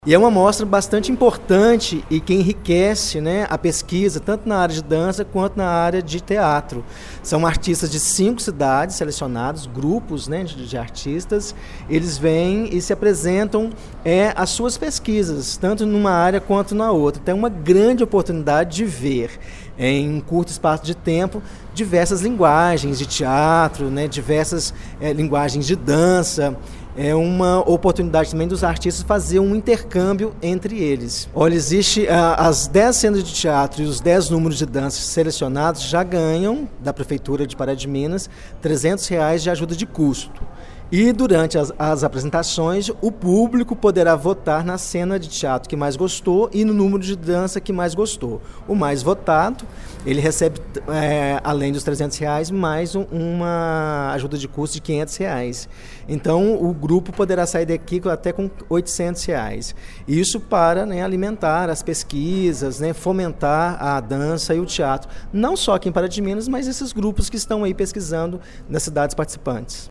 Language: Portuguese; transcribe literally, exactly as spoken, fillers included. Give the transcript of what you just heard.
E é uma mostra bastante importante e que enriquece, né, a pesquisa, tanto na área de dança quanto na área de teatro. São artistas de cinco cidades selecionados, grupos, né, de, de artistas. Eles vêm e se apresentam é, as suas pesquisas, tanto numa área quanto na outra. Tem uma grande oportunidade de ver, em um curto espaço de tempo, diversas linguagens de teatro, né, diversas é, linguagens de dança. É uma oportunidade também dos artistas fazer um intercâmbio entre eles. Olha, existe uh, as dez cenas de teatro e os dez números de dança selecionados já ganham da Prefeitura de Pará de Minas trezentos reais de ajuda de custo. E durante as, as apresentações, o público poderá votar na cena de teatro que mais gostou e no número de dança que mais gostou. O mais votado, ele recebe, é, além dos trezentos reais, mais um, uma ajuda de custo de quinhentos reais. Então, o grupo poderá sair daqui até com oitocentos reais. Isso para, né, alimentar as pesquisas, né, fomentar a dança e o teatro. Não só aqui em Pará de Minas, mas esses grupos que estão aí pesquisando nas cidades participantes.